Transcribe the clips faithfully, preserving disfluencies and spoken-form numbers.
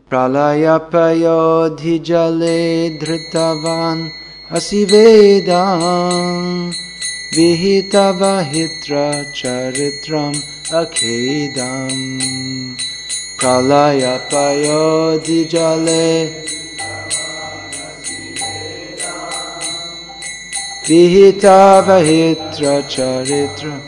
Pralayapayodhijale dhritavan asivedam Vihitavahitra charitram akhedam Pralayapayodhijale Vihitavahitra charitram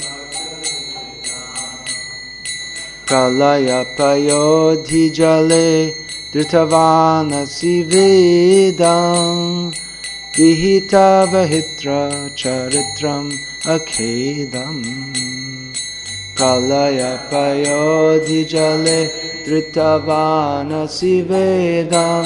Pralayapayodhijale dhritavanasi vedam Vihitavahitra charitram akhedam Pralayapayodhijale dhritavanasi vedam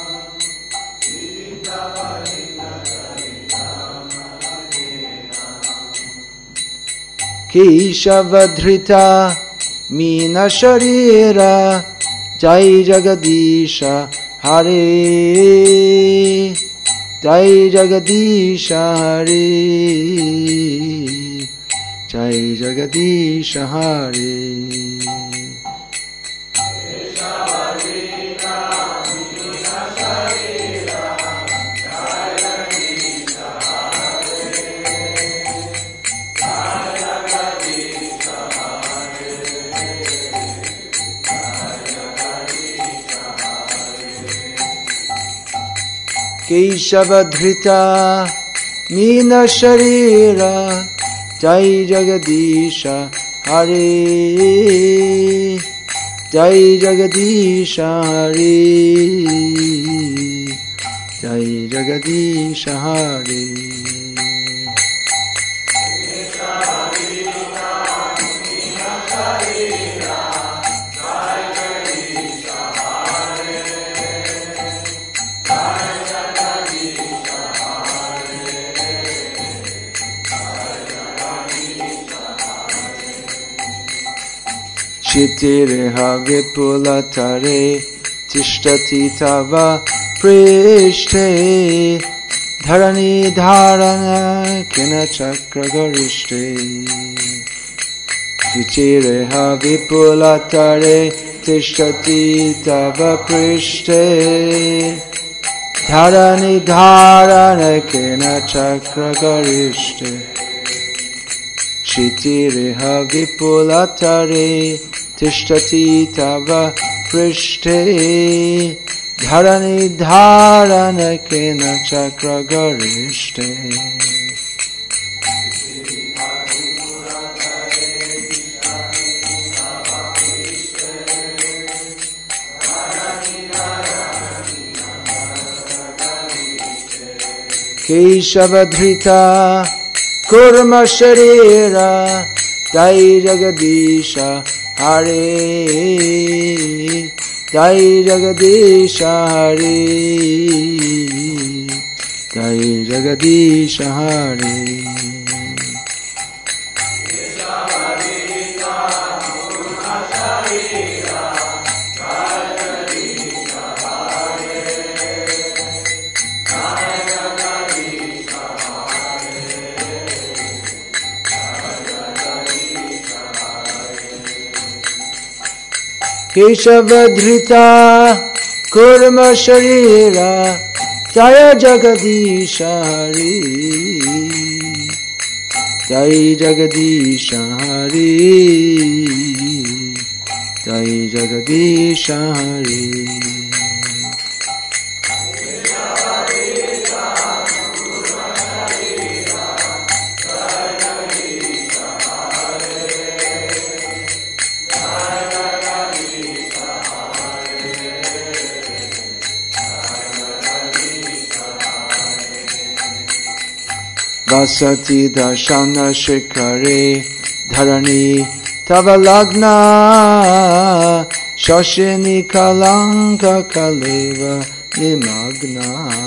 Keshavadhrita Meena Sharira Jai Jagadisha Hare Jai Jagadisha Hare Jai Jagadisha Hare Keshavadhrita Meena Sharira Jai Jagadisha Hare Jai Jagadisha Hare Jai Jagadisha Hare Shitireha vipulatare tishtati tava prishte dharani dharana kina chakra garishte Shitireha vipulatare tishtati tava prishte dharani dharana kina chakra garishte Shitireha vipulatare tishtati tava prishte dharani dharana kena chakra garishte Keshavadhrita Kurma Sharira Jai Jagadisha Hare Jai Jagadisha Hare Jai Jagadisha Hare Keshavadhrita Kurma Sharira Jaya Jagadisha Hare Jai Jagadisha Hare Jai Jagadisha Hare Vasati Darshana Shikare Dharani Tavalagna Shashini Kalanka Kaleva Nimagna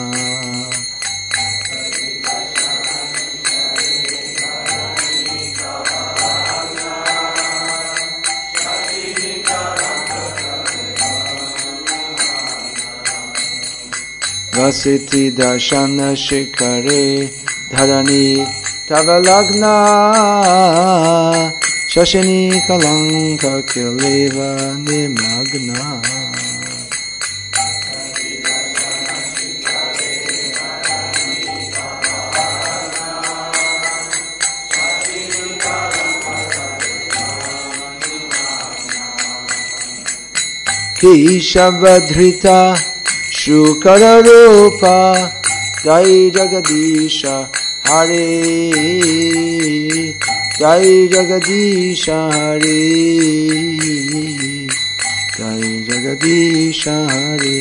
Vasiti Darshana Shikare Dharani Tavalagna Shashini Kalanka Kileva Nimagna Keshavadhrita Shukara Rupa Jai Jagadisha Hare Jai Jagadisha Hare Jai Jagadisha Hare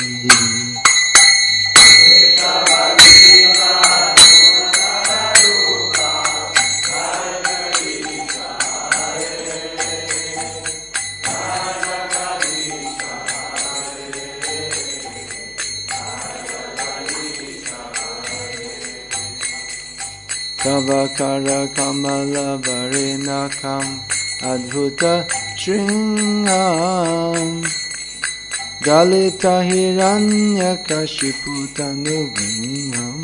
Kavakara Kamala Varenakam Adhuta Shringam Dalita Hiranya Kashiputanubhinam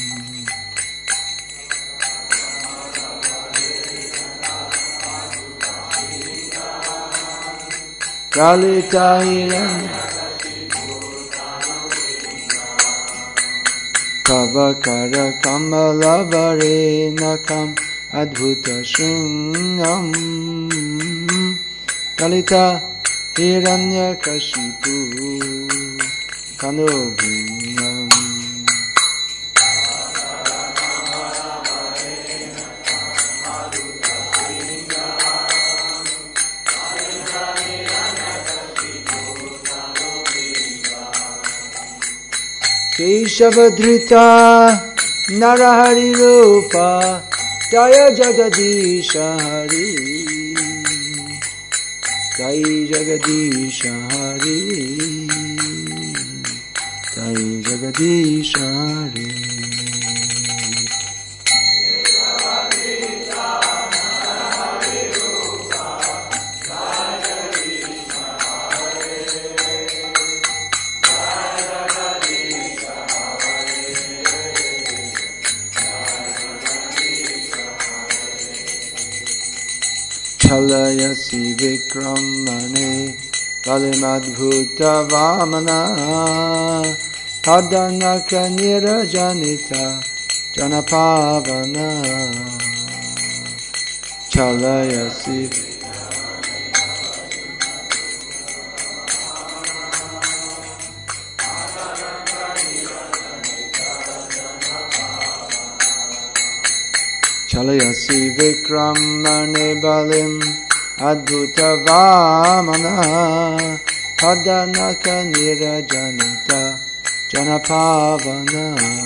Dalita Hiranya Kavakara Kamala Varenakam Adbhuta Shringam Kalita Hiranya Kashipu Tanubhinam Keshavadhrita Narahari Rupa Jaya Jagadisha Hari Jai Jagadisha Hari Jai Jagadisha Hari Chalayasi Vikramane Kalimadbhuta Vamana Padanaka Nirajanita Janapavana Chalayasi Chalayasi Vikramane Balim Adbhuta Vamana Padanaka Nirajanita Janapavana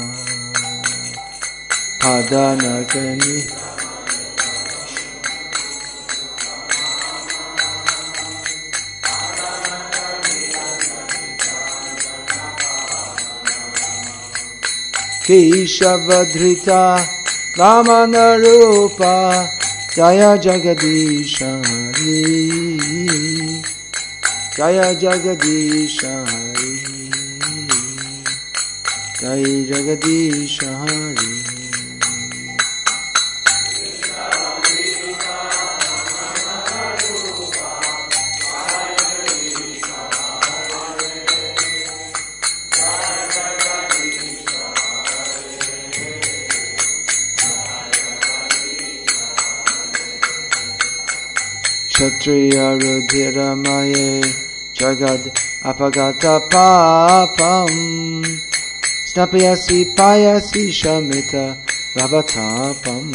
Padanaka Nirajanita Keshavadhrita Vamana Rupa Jaya Jagadisha Hari Jaya Jagadisha Hari Jaya Jagadisha Hari Kshatriya Rudhira Maye Jagad Apagata Papam Snapayasi Payasi Shamita Vavatapam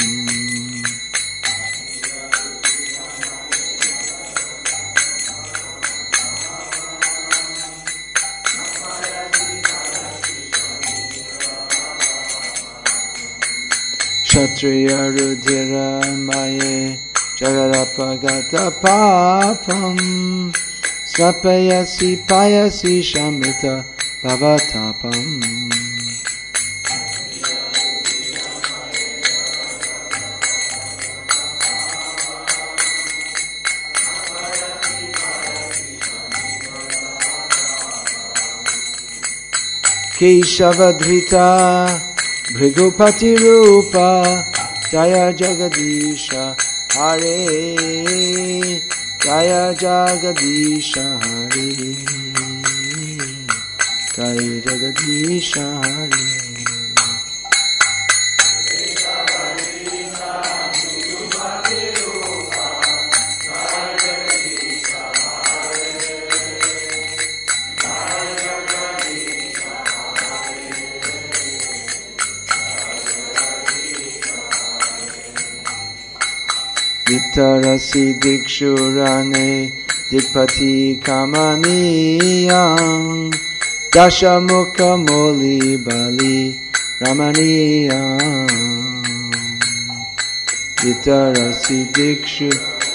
Kshatriya Rudhira Maye Jagadapagata Papam Snapayasi Payasi Shamita Bhavatapam Keshavadhrita Bhrigupati Rupa Jaya Jagadisha Hare Jaya Jagadisha Hare Jaya Jagadisha Hare Vitarasi Dikshurane Dikpati Kamaniyam Dashamukha Moli Bali Ramaniyam Vitarasi Dikshu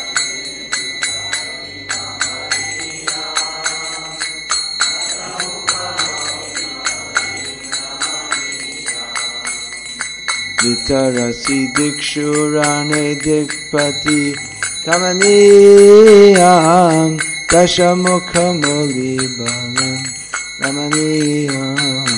Vitarasi Dikshurane Dikpati Kamaniyam Dashamukha Moli Balam Ramaniyam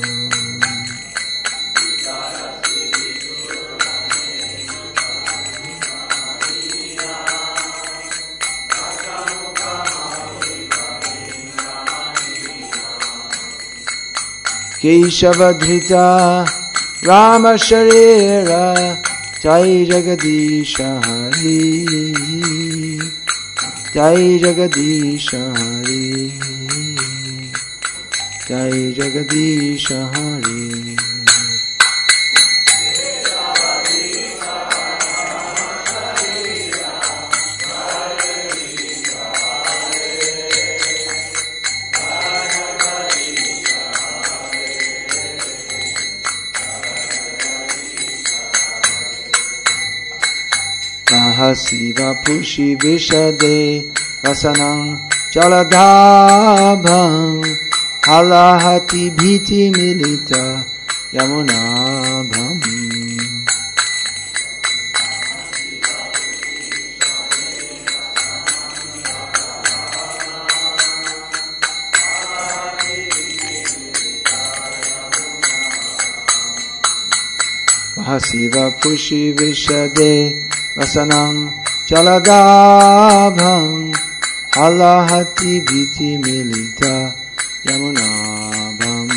Keshavadhrita Rama Sharira Jai Jagadisha Hari Jai Jagadisha Hari Jai Jagadisha Hari Mahasiva Pushi Vishade Vasanam Jaladabham Halahati Bhiti Milita Yamunabham Mahasiva Pushi Vishade Vasanam Jaladabham Halahati Bhiti Milita Yamunabham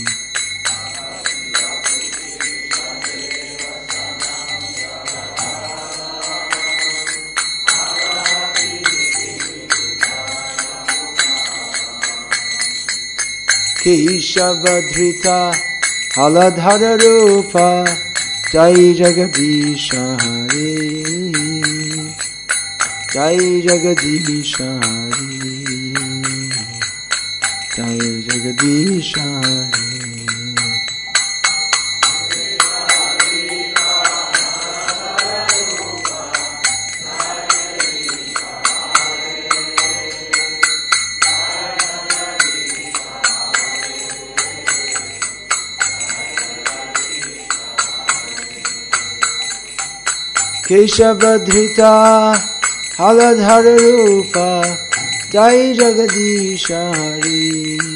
Keshavadhrita Haladhara Rupa Jai Jagadisha Hari Jai Jagadisha Hari Jai Jagadisha Hari Keshavadhrita Haladhara Rupa Jai Jagadisha Hari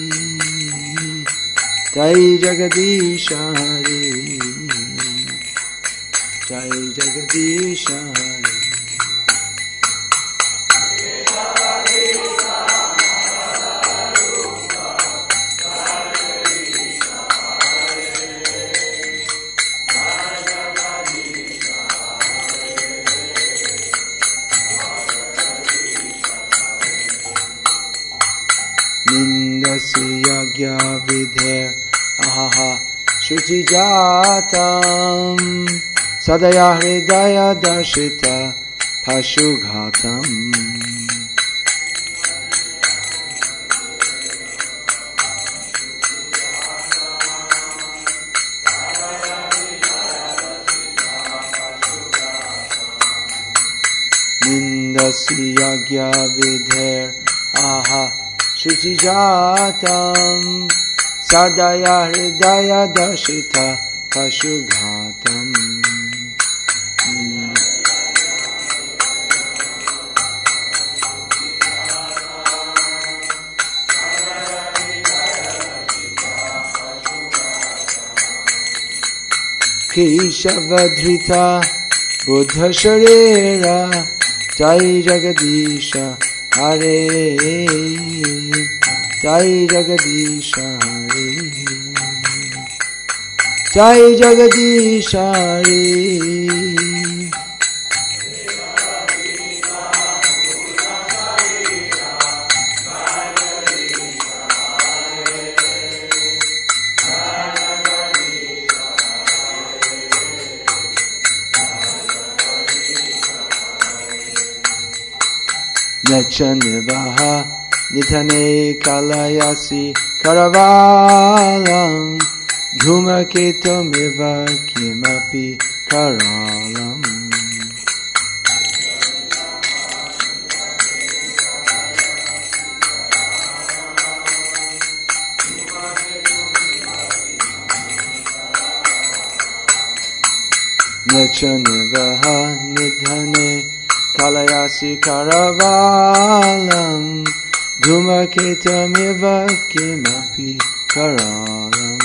Jai Jagadisha Hari Jai Jagadisha Hari Yagya vidher ahaha shuchi jatam sadaya hridaya darshita pashughatam Nindasi yagya vidher aha Shuchi Jatam Sadaya Hridaya Darshita Pashughatam Keshavadhrita Buddha Sharira Jai Jagadisha Hare Jai Jagadisha Hare Jai Jagadisha Hare Nachanivaha nithane kalayasi karavalam Dhumaketumiva kimapi karalam Nachanivaha nidhane kalayasi karavalam Dhumaketumiva kimapi karalam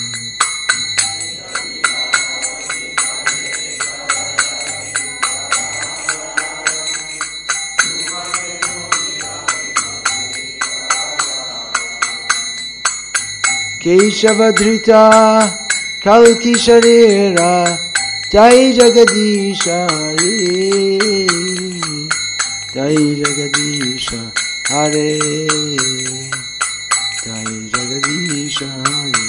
Keshavadhrita Kalki Sharira Jai Jagadisha Hare Jai Jagadisha Hare Jai Jagadisha Hare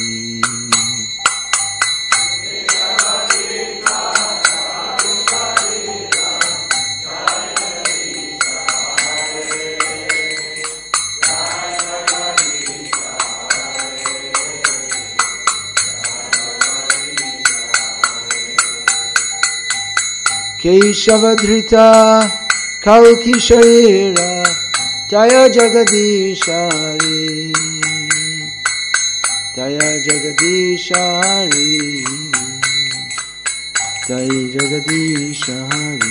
Keshavadhrita Kalki Sharira Jaya Jagadisha Hare Jaya Jagadisha Hare Jaya Jagadisha Hare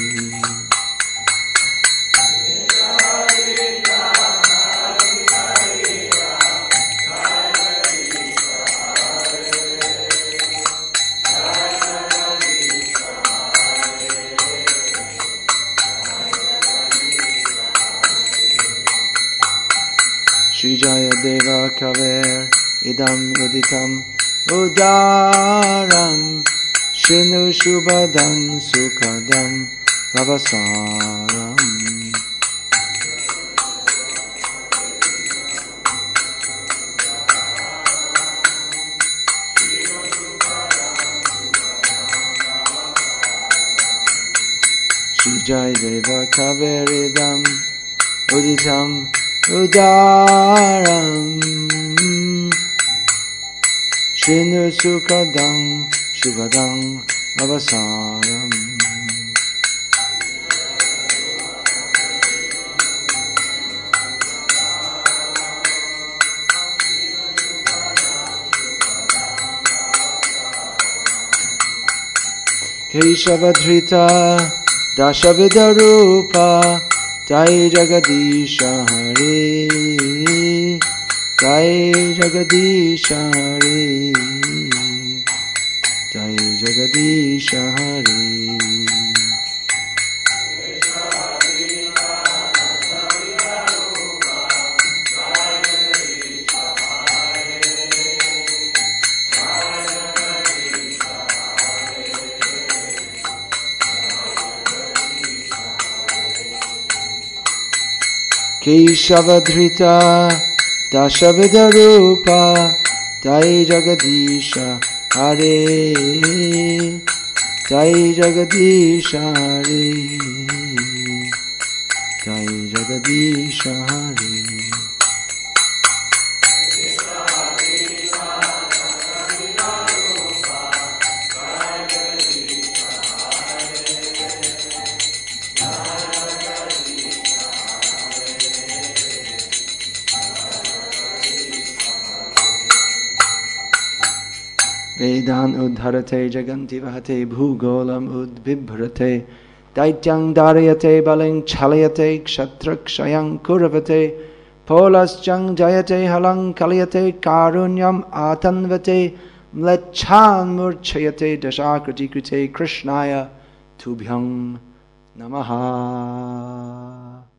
Shri Jaya Deva Kaver Idam Uditam Udaram Shinu Shubhadam Sukhadam Vavasaram Shri Jaya Deva Kaver Idam Uditam Udaram Shinu Sukhadam Shubhadam Avasaram Keshavadhrita Dashavidarupa Jai Jagadisha Hare Jai Jagadisha Hare Jai Jagadisha Hare Keshavadhrita Dashavidarupa Jai Jagadisha Hare Jai Jagadisha Hare Jai Jagadisha Hare Vedan udharate jaganti vahate bhugolam udbibhrate Daityang darayate baling chalayate kshatraksayang kuravate Polaschang jayate halang kalyate karunyam atanvate Mlechan murchayate dashakriti krite krishnaya tubhyang namaha